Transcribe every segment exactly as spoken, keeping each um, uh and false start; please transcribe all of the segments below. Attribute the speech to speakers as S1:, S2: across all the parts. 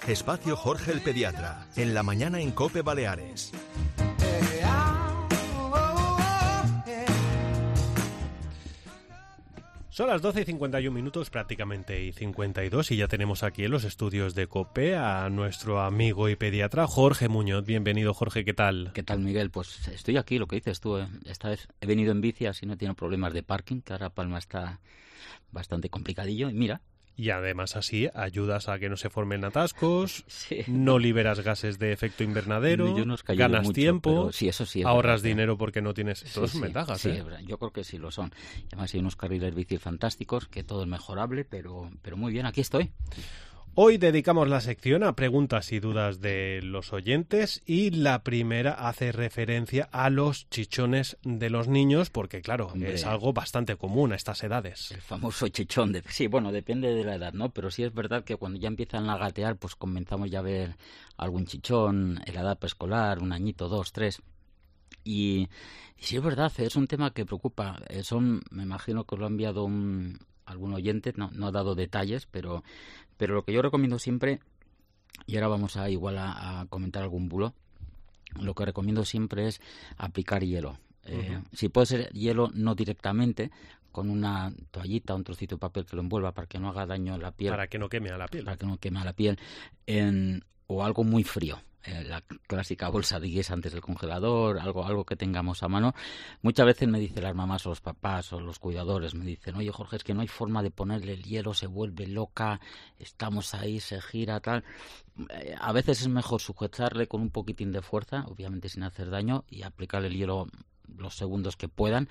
S1: Espacio Jorge el Pediatra, en la mañana en COPE Baleares.
S2: Son las doce y cincuenta y un minutos, prácticamente y cincuenta y dos, y ya tenemos aquí en los estudios de COPE a nuestro amigo y pediatra Jorge Muñoz. Bienvenido, Jorge, ¿qué tal?
S3: ¿Qué tal, Miguel? Pues estoy aquí, lo que dices tú. Eh. Esta vez he venido en bici, así no tengo problemas de parking, que ahora Palma está bastante complicadillo, y mira...
S2: Y además así ayudas a que no se formen atascos,
S3: sí.
S2: no liberas gases de efecto invernadero,
S3: Yo no
S2: ganas
S3: mucho,
S2: tiempo,
S3: sí, eso sí,
S2: ahorras
S3: verdad,
S2: dinero porque no tienes...
S3: Sí,
S2: Todas
S3: sí,
S2: ventajas,
S3: sí,
S2: ¿eh?
S3: yo creo que sí lo son. Y además hay unos carriles bici fantásticos, que todo es mejorable, pero, pero muy bien, aquí estoy.
S2: Hoy dedicamos la sección a preguntas y dudas de los oyentes y la primera hace referencia a los chichones de los niños porque, claro, Hombre, es algo bastante común a estas edades.
S3: El famoso chichón. De... Sí, bueno, depende de la edad, ¿no? Pero sí es verdad que cuando ya empiezan a gatear, pues comenzamos ya a ver algún chichón en la edad preescolar, un añito, dos, tres... Y, y sí es verdad, es un tema que preocupa. Son, me imagino que lo ha enviado un, algún oyente, no, no ha dado detalles, pero... Pero lo que yo recomiendo siempre, y ahora vamos a igual a, a comentar algún bulo, lo que recomiendo siempre es aplicar hielo. Eh, uh-huh. Si puede ser hielo no directamente, con una toallita, un trocito de papel que lo envuelva para que no haga daño a la piel.
S2: Para que no queme a la piel.
S3: Para que no queme a la piel. En, o algo muy frío. La clásica bolsa de guis antes del congelador, algo algo que tengamos a mano. Muchas veces me dicen las mamás o los papás o los cuidadores, me dicen, oye Jorge, es que no hay forma de ponerle el hielo, se vuelve loca, estamos ahí, se gira, tal. A veces es mejor sujetarle con un poquitín de fuerza, obviamente sin hacer daño, y aplicarle el hielo los segundos que puedan,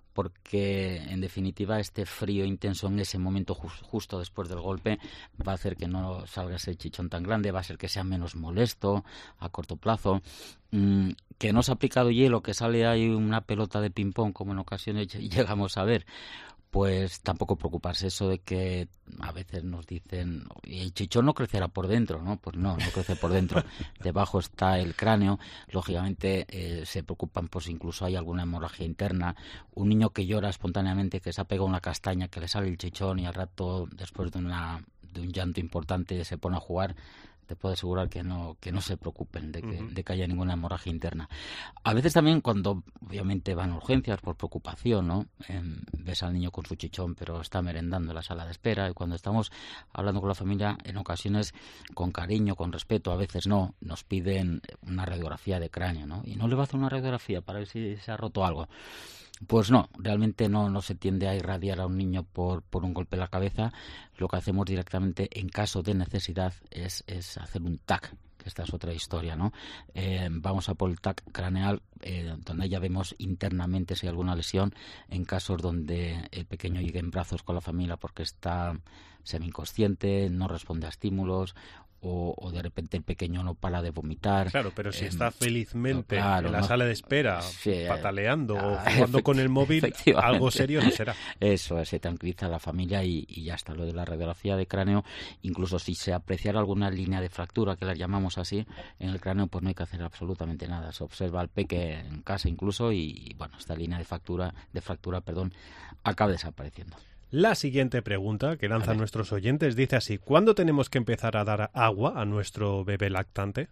S3: porque en definitiva este frío intenso en ese momento just, justo después del golpe va a hacer que no salga ese chichón tan grande, va a hacer que sea menos molesto a corto plazo. Mm, que no se ha aplicado hielo, que sale ahí una pelota de ping pong como en ocasiones llegamos a ver, pues tampoco preocuparse. Eso de que a veces nos dicen, el chichón no crecerá por dentro, ¿no? Pues no, no crece por dentro. Debajo está el cráneo. Lógicamente eh, se preocupan, pues incluso hay alguna hemorragia interna. Un niño que llora espontáneamente, que se ha pegado una castaña, que le sale el chichón y al rato, después de, una, de un llanto importante, se pone a jugar, te puedo asegurar que no que no se preocupen de que, uh-huh. de que haya ninguna hemorragia interna. A veces también cuando obviamente van a urgencias por preocupación, ¿no? Eh, ves al niño con su chichón pero está merendando en la sala de espera, y cuando estamos hablando con la familia, en ocasiones con cariño, con respeto, a veces no, nos piden una radiografía de cráneo, ¿no? Y no le va a hacer una radiografía para ver si se ha roto algo. Pues no, realmente no, no se tiende a irradiar a un niño por, por un golpe en la cabeza. Lo que hacemos directamente en caso de necesidad es, es hacer un T A C, que esta es otra historia, ¿no? Eh, vamos a por el T A C craneal, eh, donde ya vemos internamente si hay alguna lesión, en casos donde el pequeño llegue en brazos con la familia porque está semi-inconsciente, no responde a estímulos, O, o de repente el pequeño no para de vomitar.
S2: Claro, pero si eh, está felizmente
S3: claro,
S2: en la
S3: no,
S2: sala de espera,
S3: sí,
S2: pataleando
S3: ah,
S2: o jugando con el móvil, algo serio no será.
S3: Eso, se tranquiliza a la familia y, y ya está. Lo de la radiografía de cráneo, incluso si se apreciara alguna línea de fractura, que la llamamos así, en el cráneo, pues no hay que hacer absolutamente nada. Se observa al peque en casa incluso y, y bueno, esta línea de fractura, de fractura, perdón, acaba desapareciendo.
S2: La siguiente pregunta que lanzan nuestros oyentes dice así: ¿cuándo tenemos que empezar a dar agua a nuestro bebé lactante?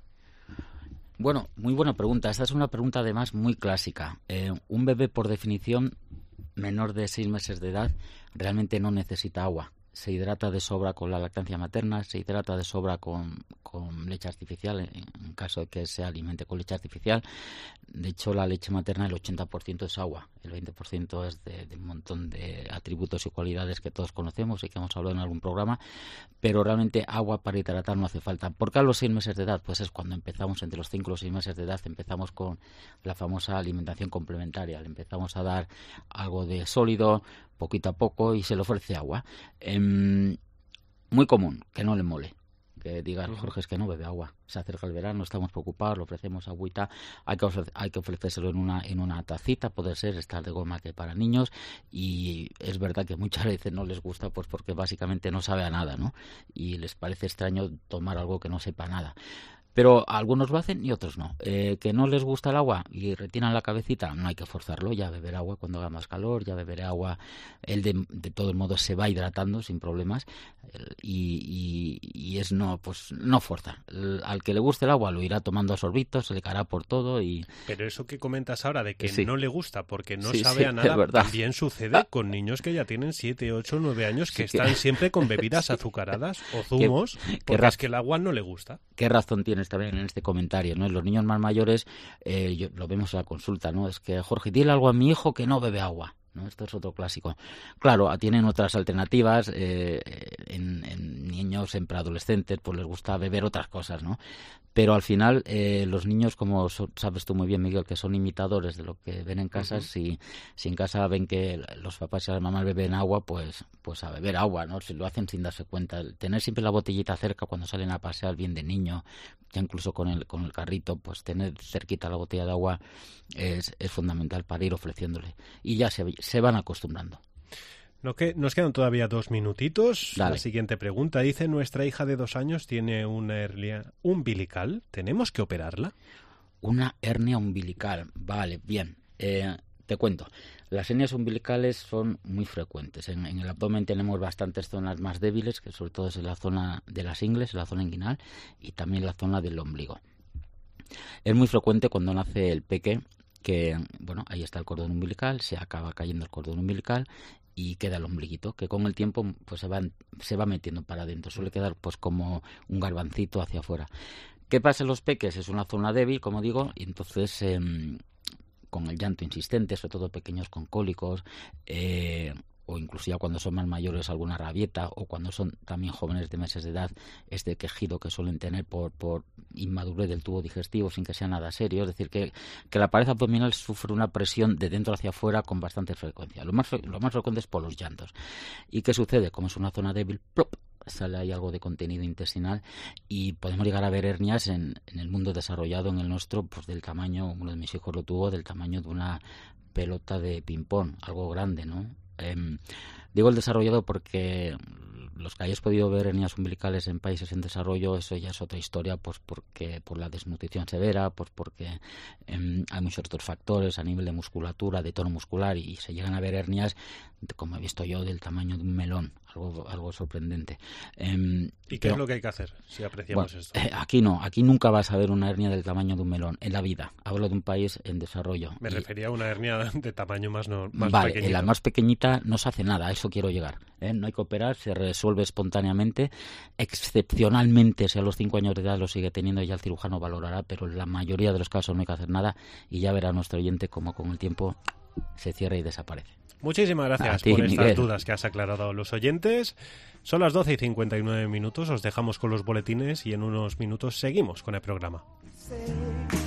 S3: Bueno, muy buena pregunta. Esta es una pregunta además muy clásica. Eh, un bebé, por definición, menor de seis meses de edad, realmente no necesita agua. Se hidrata de sobra con la lactancia materna, se hidrata de sobra con, con leche artificial, en, en caso de que se alimente con leche artificial. De hecho, la leche materna, el ochenta por ciento es agua, el veinte por ciento es de, de un montón de atributos y cualidades que todos conocemos y que hemos hablado en algún programa, pero realmente agua para hidratar no hace falta. ¿Por qué a los seis meses de edad? Pues es cuando empezamos, entre los cinco y los seis meses de edad, empezamos con la famosa alimentación complementaria. Le empezamos a dar algo de sólido, poquito a poco, y se le ofrece agua. Eh, muy común, que no le mole. Que diga, Jorge, es que no bebe agua. Se acerca el verano, estamos preocupados, le ofrecemos agüita, hay que, ofrece, hay que ofrecérselo en una, en una tacita, puede ser, estas de goma que para niños, y es verdad que muchas veces no les gusta, pues porque básicamente no sabe a nada, ¿no? Y les parece extraño tomar algo que no sepa nada. Pero algunos lo hacen y otros no. Eh, que no les gusta el agua y retiran la cabecita, no hay que forzarlo, ya beber agua cuando haga más calor, ya beberé agua. Él de, de todos modos se va hidratando sin problemas y, y, y es no, pues no fuerza. Al que le guste el agua lo irá tomando a sorbitos, se le caerá por todo y...
S2: Pero eso que comentas ahora de que
S3: sí.
S2: no le gusta porque no
S3: sí,
S2: sabe
S3: sí,
S2: a nada,
S3: es
S2: también sucede con niños que ya tienen siete, ocho, nueve años que
S3: sí,
S2: están
S3: que...
S2: siempre con bebidas sí. azucaradas o zumos
S3: ¿Qué,
S2: porque
S3: qué
S2: es que el agua no le gusta.
S3: Qué razón tienes también en este comentario, ¿no? Los niños más mayores, eh, yo, lo vemos en la consulta, ¿no? Es que, Jorge, dile algo a mi hijo que no bebe agua, ¿no? Esto es otro clásico. Claro, tienen otras alternativas, eh, en, en niños, en preadolescentes, pues les gusta beber otras cosas, ¿no? Pero al final, eh, los niños, como so, sabes tú muy bien, Miguel, que son imitadores de lo que ven en casa, uh-huh. si, si en casa ven que los papás y las mamás beben agua, pues, pues a beber agua, ¿no? Si lo hacen sin darse cuenta. El tener siempre la botellita cerca cuando salen a pasear bien de niño, ya incluso con el, con el carrito, pues tener cerquita la botella de agua es, es fundamental para ir ofreciéndole. Y ya se, se van acostumbrando.
S2: No que, nos quedan todavía dos minutitos.
S3: Dale.
S2: La siguiente pregunta dice, nuestra hija de dos años tiene una hernia umbilical. ¿Tenemos que operarla?
S3: Una hernia umbilical. Vale, bien. Eh, te cuento. Las hernias umbilicales son muy frecuentes. En, en el abdomen tenemos bastantes zonas más débiles, que sobre todo es en la zona de las ingles, en la zona inguinal, y también la zona del ombligo. Es muy frecuente cuando nace el peque, que, bueno, ahí está el cordón umbilical, se acaba cayendo el cordón umbilical y queda el ombliguito, que con el tiempo pues se va, se va metiendo para adentro, suele quedar pues como un garbancito hacia afuera. ¿Qué pasa en los peques? Es una zona débil, como digo, y entonces eh, con el llanto insistente, sobre todo pequeños con cólicos, eh, o incluso ya cuando son más mayores alguna rabieta, o cuando son también jóvenes de meses de edad, este quejido que suelen tener por, por inmadurez del tubo digestivo sin que sea nada serio. Es decir, que, que la pared abdominal sufre una presión de dentro hacia afuera con bastante frecuencia. Lo más, lo más frecuente es por los llantos. ¿Y qué sucede? Como es una zona débil, ¡plop!, sale ahí algo de contenido intestinal y podemos llegar a ver hernias en, en el mundo desarrollado, en el nuestro, pues del tamaño, uno de mis hijos lo tuvo, del tamaño de una pelota de ping-pong, algo grande, ¿no? Eh, digo el desarrollado porque los que hayáis podido ver hernias umbilicales en países en desarrollo, eso ya es otra historia, pues porque por la desnutrición severa, pues porque eh, hay muchos otros factores a nivel de musculatura, de tono muscular, y se llegan a ver hernias, como he visto yo, del tamaño de un melón, algo algo sorprendente. Eh,
S2: ¿Y qué pero, es lo que hay que hacer si apreciamos
S3: bueno,
S2: esto?
S3: Eh, aquí no, aquí nunca vas a ver una hernia del tamaño de un melón en la vida. Hablo de un país en desarrollo.
S2: Me
S3: y,
S2: refería a una hernia de tamaño más, no, más
S3: vale,
S2: pequeñita.
S3: En la más pequeñita no se hace nada, a eso quiero llegar. ¿eh? No hay que operar, se resuelve espontáneamente. Excepcionalmente, si a los cinco años de edad lo sigue teniendo, ya el cirujano valorará, pero en la mayoría de los casos no hay que hacer nada y ya verá nuestro oyente cómo con el tiempo se cierra y desaparece.
S2: Muchísimas gracias
S3: ti,
S2: por estas
S3: Miguel.
S2: dudas que has aclarado a los oyentes. Son las doce y cincuenta y nueve minutos, os dejamos con los boletines y en unos minutos seguimos con el programa.